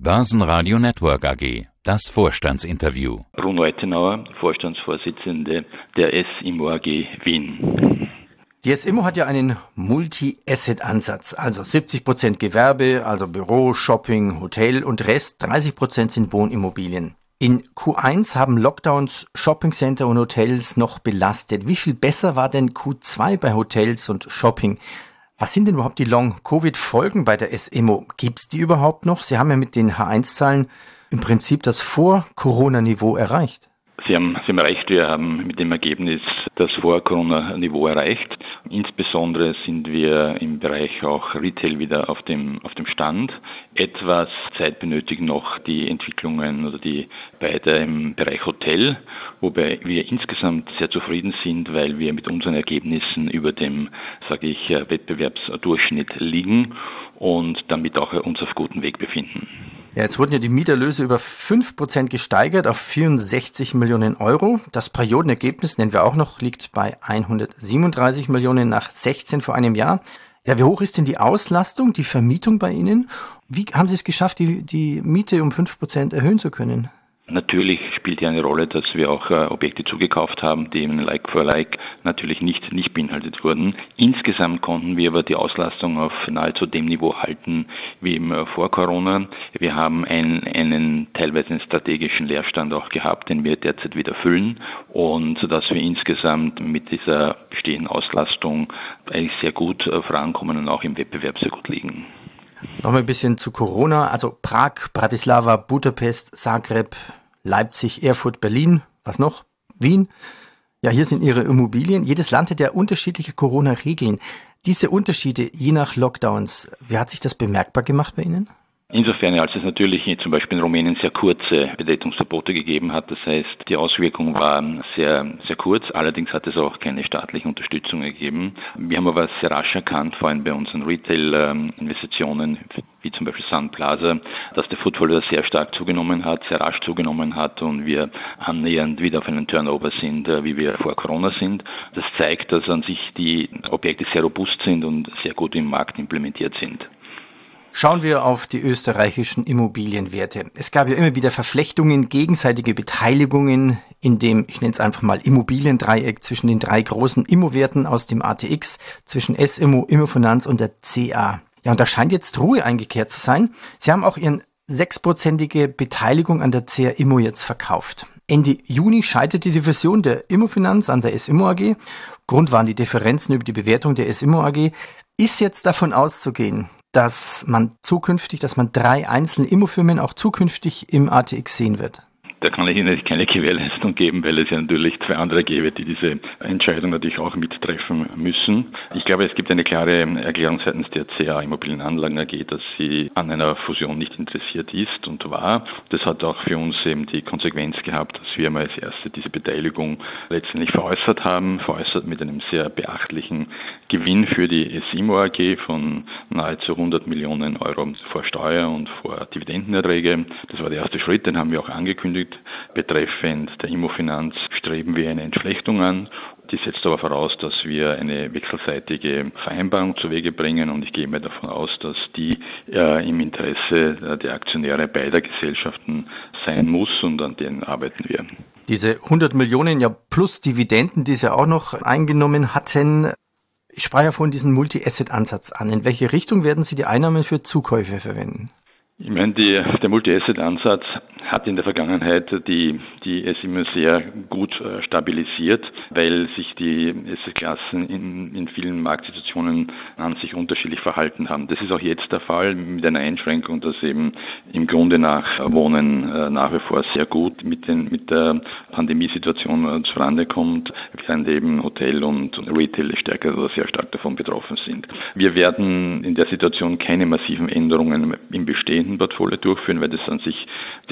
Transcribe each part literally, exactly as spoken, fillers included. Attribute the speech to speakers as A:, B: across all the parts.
A: Börsenradio Network A G. Das Vorstandsinterview.
B: Bruno Ettenauer, Vorstandsvorsitzende der S I M O A G Wien.
C: Die S I M O hat ja einen Multi-Asset-Ansatz, also siebzig Prozent Gewerbe, also Büro, Shopping, Hotel und Rest, dreißig Prozent sind Wohnimmobilien. In Q eins haben Lockdowns Shoppingcenter und Hotels noch belastet. Wie viel besser war denn Q zwei bei Hotels und Shopping? Was sind denn überhaupt die Long-Covid-Folgen bei der S I M O? Gibt es die überhaupt noch? Sie haben ja mit den H eins Zahlen im Prinzip das Vor-Corona-Niveau erreicht.
B: Sie haben, Sie haben recht, wir haben mit dem Ergebnis das Vor-Corona-Niveau erreicht. Insbesondere sind wir im Bereich auch Retail wieder auf dem, auf dem Stand. Etwas Zeit benötigen noch die Entwicklungen oder die beide im Bereich Hotel, wobei wir insgesamt sehr zufrieden sind, weil wir mit unseren Ergebnissen über dem, sage ich, Wettbewerbsdurchschnitt liegen und damit auch uns auf gutem Weg befinden.
C: Ja, jetzt wurden ja die Mieterlöse über fünf Prozent gesteigert auf vierundsechzig Millionen Euro. Das Periodenergebnis, nennen wir auch noch, liegt bei hundertsiebenunddreißig Millionen nach sechzehn vor einem Jahr. Ja, wie hoch ist denn die Auslastung, die Vermietung bei Ihnen? Wie haben Sie es geschafft, die, die Miete um fünf Prozent erhöhen zu können?
B: Natürlich spielt ja eine Rolle, dass wir auch äh, Objekte zugekauft haben, die im Like for Like natürlich nicht, nicht beinhaltet wurden. Insgesamt konnten wir aber die Auslastung auf nahezu dem Niveau halten wie im äh, vor Corona. Wir haben ein, einen teilweise einen strategischen Leerstand auch gehabt, den wir derzeit wieder füllen, und sodass wir insgesamt mit dieser bestehenden Auslastung eigentlich sehr gut äh, vorankommen und auch im Wettbewerb sehr gut liegen.
C: Noch mal ein bisschen zu Corona. Also Prag, Bratislava, Budapest, Zagreb, Leipzig, Erfurt, Berlin, was noch? Wien. Ja, hier sind Ihre Immobilien. Jedes Land hat ja unterschiedliche Corona-Regeln. Diese Unterschiede je nach Lockdowns, wie hat sich das bemerkbar gemacht bei Ihnen?
B: Insofern, als es natürlich zum Beispiel in Rumänien sehr kurze Betretungsverbote gegeben hat, das heißt, die Auswirkung war sehr, sehr kurz, allerdings hat es auch keine staatliche Unterstützung gegeben. Wir haben aber sehr rasch erkannt, vor allem bei unseren Retail-Investitionen, wie zum Beispiel Sun Plaza, dass der Footfall sehr stark zugenommen hat, sehr rasch zugenommen hat und wir annähernd wieder auf einen Turnover sind, wie wir vor Corona sind. Das zeigt, dass an sich die Objekte sehr robust sind und sehr gut im Markt implementiert sind.
C: Schauen wir auf die österreichischen Immobilienwerte. Es gab ja immer wieder Verflechtungen, gegenseitige Beteiligungen in dem, ich nenne es einfach mal Immobiliendreieck zwischen den drei großen Immo-Werten aus dem A T X, zwischen S I M O, Immofinanz und der C A. Ja, und da scheint jetzt Ruhe eingekehrt zu sein. Sie haben auch Ihren sechsprozentige Beteiligung an der C A Immo jetzt verkauft. Ende Juni scheiterte die Fusion der Immofinanz an der S I M O A G. Grund waren die Differenzen über die Bewertung der S I M O A G. Ist jetzt davon auszugehen, dass man zukünftig, dass man drei einzelne Immofirmen auch zukünftig im A T X sehen wird?
B: Da kann ich Ihnen keine Gewährleistung geben, weil es ja natürlich zwei andere gäbe, die diese Entscheidung natürlich auch mittreffen müssen. Ich glaube, es gibt eine klare Erklärung seitens der C A Immobilienanlagen A G, dass sie an einer Fusion nicht interessiert ist und war. Das hat auch für uns eben die Konsequenz gehabt, dass wir mal als Erste diese Beteiligung letztendlich veräußert haben, veräußert mit einem sehr beachtlichen Gewinn für die S I M O A G von nahezu hundert Millionen Euro vor Steuer und vor Dividendenerträge. Das war der erste Schritt, den haben wir auch angekündigt. Betreffend der Immofinanz streben wir eine Entflechtung an. Die setzt aber voraus, dass wir eine wechselseitige Vereinbarung zu Wege bringen, und ich gehe mal davon aus, dass die äh, im Interesse der Aktionäre beider Gesellschaften sein muss, und an denen arbeiten wir.
C: Diese hundert Millionen ja plus Dividenden, die Sie auch noch eingenommen hatten. Ich sprach ja vorhin diesen Multi-Asset-Ansatz an. In welche Richtung werden Sie die Einnahmen für Zukäufe verwenden?
B: Ich meine, die, der Multi-Asset-Ansatz hat in der Vergangenheit die, die S I M O sehr gut äh, stabilisiert, weil sich die Asset-Klassen in, in vielen Marktsituationen an sich unterschiedlich verhalten haben. Das ist auch jetzt der Fall, mit einer Einschränkung, dass eben im Grunde nach Wohnen äh, nach wie vor sehr gut mit, den, mit der Pandemiesituation äh, zurande kommt, während eben Hotel und Retail stärker oder sehr stark davon betroffen sind. Wir werden in der Situation keine massiven Änderungen im bestehenden Portfolio durchführen, weil das an sich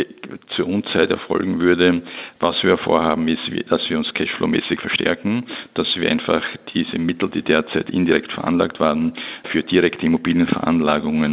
B: zur Unzeit erfolgen würde. Was wir vorhaben, ist, dass wir uns cashflow-mäßig verstärken, dass wir einfach diese Mittel, die derzeit indirekt veranlagt waren, für direkte Immobilienveranlagungen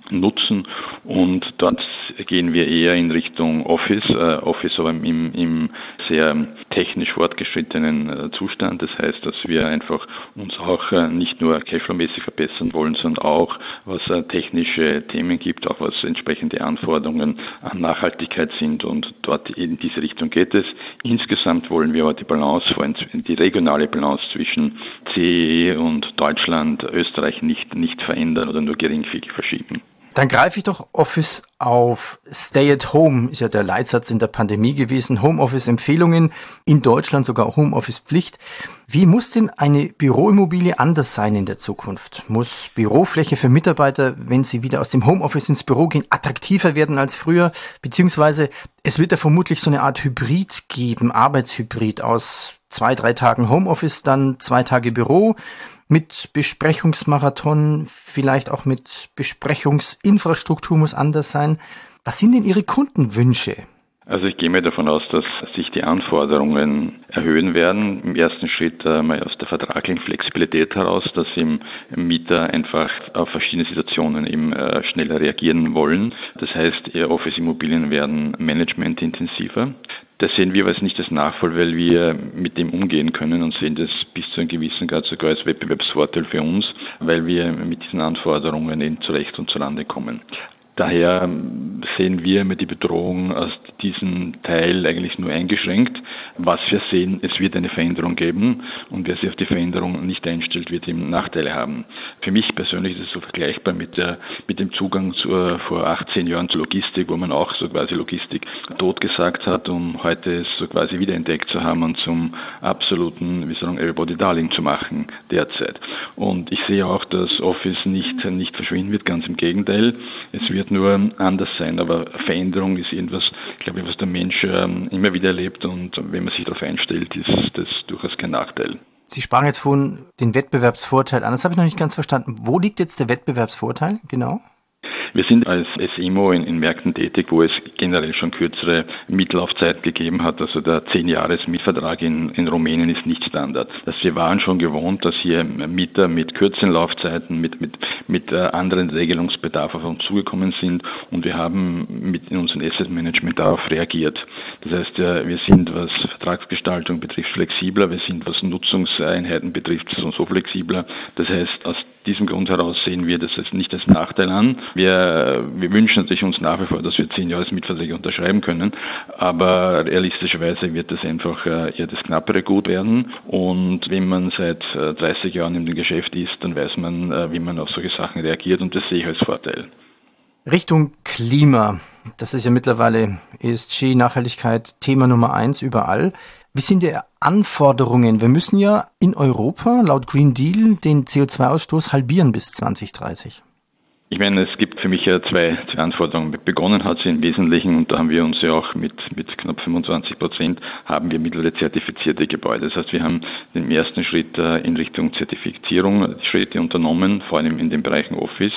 B: nutzen, und dort gehen wir eher in Richtung Office, äh, Office aber im, im sehr technisch fortgeschrittenen äh, Zustand. Das heißt, dass wir einfach uns auch äh, nicht nur cashflow-mäßig verbessern wollen, sondern auch, was äh, technische Themen gibt, auch was entsprechende Anforderungen an Nachhaltigkeit sind, und dort in diese Richtung geht es. Insgesamt wollen wir aber die Balance, vor allem die regionale Balance zwischen C E E und Deutschland, Österreich nicht, nicht verändern oder nur geringfügig verschieben.
C: Dann greife ich doch Office auf. Stay at home ist ja der Leitsatz in der Pandemie gewesen. Homeoffice-Empfehlungen, in Deutschland sogar Homeoffice-Pflicht. Wie muss denn eine Büroimmobilie anders sein in der Zukunft? Muss Bürofläche für Mitarbeiter, wenn sie wieder aus dem Homeoffice ins Büro gehen, attraktiver werden als früher? Beziehungsweise es wird ja vermutlich so eine Art Hybrid geben, Arbeitshybrid aus zwei, drei Tagen Homeoffice, dann zwei Tage Büro. Mit Besprechungsmarathon, vielleicht auch mit Besprechungsinfrastruktur muss anders sein. Was sind denn Ihre Kundenwünsche?
B: Also ich gehe mir davon aus, dass sich die Anforderungen erhöhen werden. Im ersten Schritt äh, mal aus der vertraglichen Flexibilität heraus, dass im Mieter einfach auf verschiedene Situationen eben äh, schneller reagieren wollen. Das heißt, Office-Immobilien werden managementintensiver. Das sehen wir als nicht als Nachteil, weil wir mit dem umgehen können und sehen das bis zu einem gewissen Grad sogar als Wettbewerbsvorteil für uns, weil wir mit diesen Anforderungen eben zurecht und zurande kommen. Daher sehen wir immer die Bedrohung aus diesem Teil eigentlich nur eingeschränkt. Was wir sehen, es wird eine Veränderung geben, und wer sich auf die Veränderung nicht einstellt, wird eben Nachteile haben. Für mich persönlich ist es so vergleichbar mit der, mit dem Zugang zu, vor achtzehn Jahren zur Logistik, wo man auch so quasi Logistik totgesagt hat, um heute es so quasi wiederentdeckt zu haben und zum absoluten, wie sagen, Everybody Darling zu machen derzeit. Und ich sehe auch, dass Office nicht, nicht verschwinden wird, ganz im Gegenteil. Es wird nur anders sein, aber Veränderung ist irgendwas, glaube ich, was der Mensch ähm, immer wieder erlebt, und wenn man sich darauf einstellt, ist das durchaus kein Nachteil.
C: Sie sprachen jetzt vorhin den Wettbewerbsvorteil an, das habe ich noch nicht ganz verstanden. Wo liegt jetzt der Wettbewerbsvorteil genau?
B: Wir sind als S I M O in, in Märkten tätig, wo es generell schon kürzere Mietlaufzeiten gegeben hat. Also der zehn-Jahres-Mietvertrag in, in Rumänien ist nicht Standard. Das wir waren schon gewohnt, dass hier Mieter mit kürzeren Laufzeiten, mit, mit, mit anderen Regelungsbedarf auf uns zugekommen sind, und wir haben mit in unserem Asset Management darauf reagiert. Das heißt, wir sind, was Vertragsgestaltung betrifft, flexibler, wir sind, was Nutzungseinheiten betrifft, so, so flexibler. Das heißt, aus diesem Grund heraus sehen wir das jetzt nicht als Nachteil an. Wir, wir wünschen natürlich uns nach wie vor, dass wir zehn Jahres Mietverträge unterschreiben können, aber realistischerweise wird das einfach eher das knappere Gut werden, und wenn man seit dreißig Jahren in dem Geschäft ist, dann weiß man, wie man auf solche Sachen reagiert, und das sehe ich als Vorteil.
C: Richtung Klima, das ist ja mittlerweile E S G, Nachhaltigkeit, Thema Nummer eins überall. Wie sind die Anforderungen? Wir müssen ja in Europa laut Green Deal den C O zwei Ausstoß halbieren bis zwanzig dreißig.
B: Ich meine, es gibt für mich ja zwei, zwei Anforderungen. Begonnen hat sie im Wesentlichen, und da haben wir uns ja auch mit, mit knapp fünfundzwanzig Prozent, haben wir mittlerweile zertifizierte Gebäude. Das heißt, wir haben den ersten Schritt in Richtung Zertifizierung Schritte unternommen, vor allem in den Bereichen Office,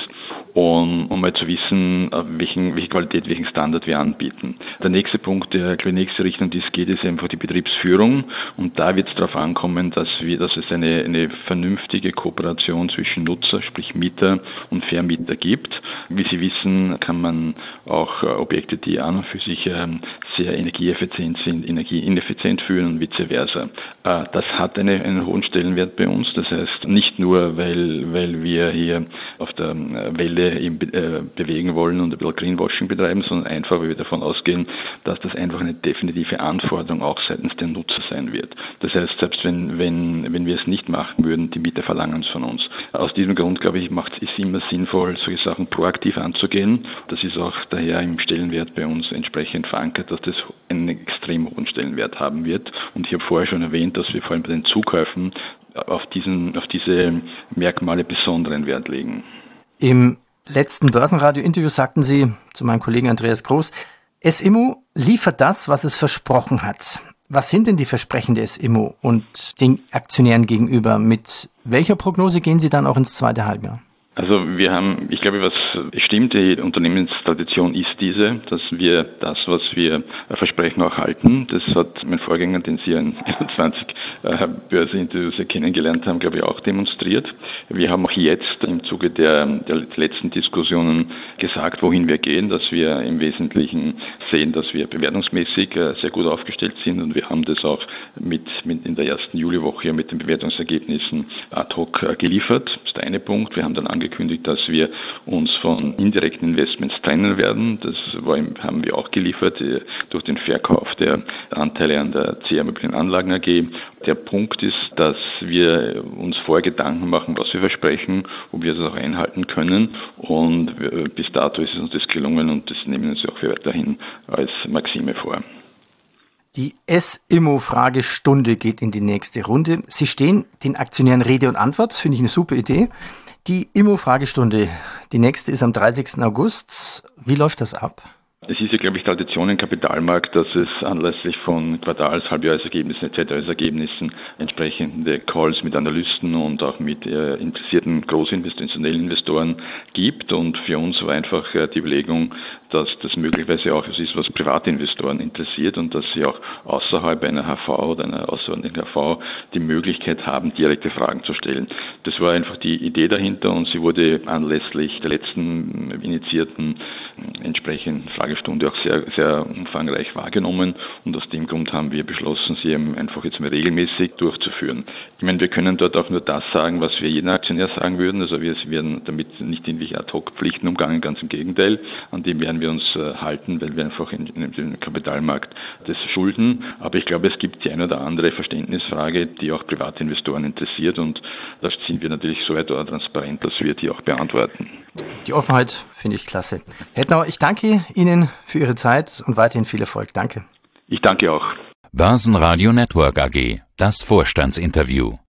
B: um, um mal zu wissen, welchen, welche Qualität, welchen Standard wir anbieten. Der nächste Punkt, der die nächste Richtung, die es geht, ist einfach die Betriebsführung, und da wird es darauf ankommen, dass wir, dass es eine, eine vernünftige Kooperation zwischen Nutzer, sprich Mieter und Vermieter gibt. Wie Sie wissen, kann man auch Objekte, die an und für sich sehr energieeffizient sind, energieineffizient führen und vice versa. Das hat eine, einen hohen Stellenwert bei uns. Das heißt, nicht nur, weil, weil wir hier auf der Welle eben bewegen wollen und ein bisschen Greenwashing betreiben, sondern einfach, weil wir davon ausgehen, dass das einfach eine definitive Anforderung auch seitens der Nutzer sein wird. Das heißt, selbst wenn, wenn, wenn wir es nicht machen würden, die Mieter verlangen es von uns. Aus diesem Grund, glaube ich, macht es immer sinnvoll, solche Sachen proaktiv anzugehen. Das ist auch daher im Stellenwert bei uns entsprechend verankert, dass das einen extrem hohen Stellenwert haben wird. Und ich habe vorher schon erwähnt, dass wir vor allem bei den Zukäufen auf, diesen, auf diese Merkmale besonderen Wert legen.
C: Im letzten Börsenradio-Interview sagten Sie zu meinem Kollegen Andreas Groß, S I M O liefert das, was es versprochen hat. Was sind denn die Versprechen der S I M O und den Aktionären gegenüber? Mit welcher Prognose gehen Sie dann auch ins zweite Halbjahr?
B: Also wir haben, ich glaube, was stimmt, die Unternehmenstradition ist diese, dass wir das, was wir versprechen, auch halten. Das hat mein Vorgänger, den Sie in einundzwanzig äh, Börseninterviews kennengelernt haben, glaube ich, auch demonstriert. Wir haben auch jetzt im Zuge der, der letzten Diskussionen gesagt, wohin wir gehen, dass wir im Wesentlichen sehen, dass wir bewertungsmäßig äh, sehr gut aufgestellt sind, und wir haben das auch mit, mit in der ersten Juliwoche mit den Bewertungsergebnissen ad hoc äh, geliefert. Das ist der eine Punkt. Wir haben dann angekündigt, dass wir uns von indirekten Investments trennen werden. Das war, haben wir auch geliefert durch den Verkauf der Anteile an der C A Immobilienanlagen A G. Der Punkt ist, dass wir uns vorher Gedanken machen, was wir versprechen, ob wir das auch einhalten können, und bis dato ist es uns das gelungen, und das nehmen wir uns auch weiterhin als Maxime vor.
C: Die S-Immo-Fragestunde geht in die nächste Runde. Sie stehen den Aktionären Rede und Antwort, das finde ich eine super Idee. Die Immo-Fragestunde, die nächste ist am dreißigsten August. Wie läuft das ab?
B: Es ist ja, glaube ich, Tradition im Kapitalmarkt, dass es anlässlich von Quartals-, Halbjahresergebnissen et cetera Ergebnissen entsprechende Calls mit Analysten und auch mit äh, interessierten großinstitutionellen Investoren gibt. Und für uns war einfach äh, die Überlegung, dass das möglicherweise auch etwas ist, was Privatinvestoren interessiert, und dass sie auch außerhalb einer H V oder einer außerordentlichen H V die Möglichkeit haben, direkte Fragen zu stellen. Das war einfach die Idee dahinter, und sie wurde anlässlich der letzten initiierten äh, entsprechenden Frage Stunde auch sehr, sehr umfangreich wahrgenommen, und aus dem Grund haben wir beschlossen, sie eben einfach jetzt mal regelmäßig durchzuführen. Ich meine, wir können dort auch nur das sagen, was wir jedem Aktionär sagen würden, also wir werden damit nicht irgendwelche Ad-Hoc-Pflichten umgangen, ganz im Gegenteil, an dem werden wir uns äh, halten, weil wir einfach in, in dem Kapitalmarkt das schulden, aber ich glaube, es gibt die eine oder andere Verständnisfrage, die auch Privatinvestoren interessiert, und da sind wir natürlich so weit transparent, dass wir die auch beantworten.
C: Die Offenheit finde ich klasse. Herr Hettnauer, ich danke Ihnen für Ihre Zeit und weiterhin viel Erfolg. Danke.
B: Ich danke auch.
A: Börsenradio Network A G, das Vorstandsinterview.